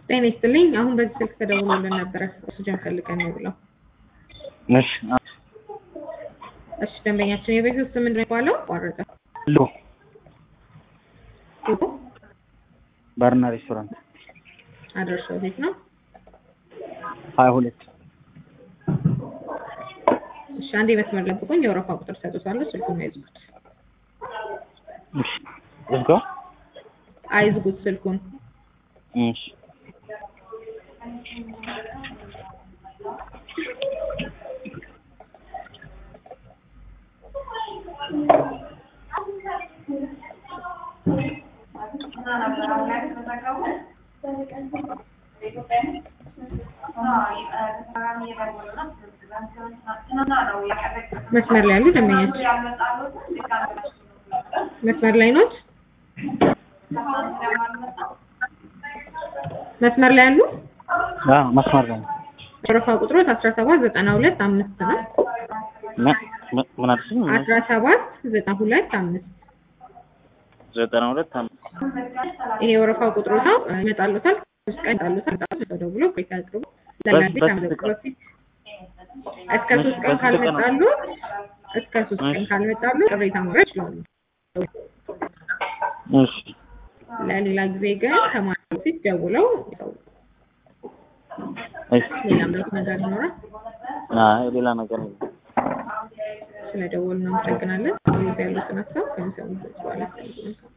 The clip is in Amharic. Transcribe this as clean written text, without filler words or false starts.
ጤና ይስጥልኝ። አሁን በዚህ ስልክ ተደውሎልን ነበር ኦክሲጅን ፈልገን ነው ብለው። እሺ ደንበኛችን የቤት ውስጥ ምንድን ነው የሚባለው? ቋረጠ ባርና ሬስቶራንት አድራሻው የት ነው? 22 እሺ አንዴ መስመር ላይ ብቆኝ የወረፋ ቁጥር ሰጥቷለሁ። ስልኩን አይዝጉት። እሺ እዝጋ አይዝጉት ስልኩን። እሺ መስመር ላይ ያሉ ደንበኞች መስመር ላይ ነው? መስመር ላይ ያሉ? መስመር ላይ ወረፋ ቁጥሩ 17925 ነው። ምን አልሽኝ? 17925 ይሄ ወረፋ ቁጥሩ ነው። ይመጣሉታል። 3 ቀን ይመጣሉታል። ተደውሎ ቆይታ ያቅርቡ። ለላንዴ ታምለቁት እስከ 3 ቀን ካልመጣሉ ቅሬታ ማድረግ ይችላሉ። እሺ ለሌላ ጊዜ ግን ከማለት በፊት ደውለው ሌላም ነገር ይኖራል? ሌላ ነገር ነው። ስለደወልን እናመሰግናለን። ያሉትን ሀሳብ ከሚሰሙት በኋላ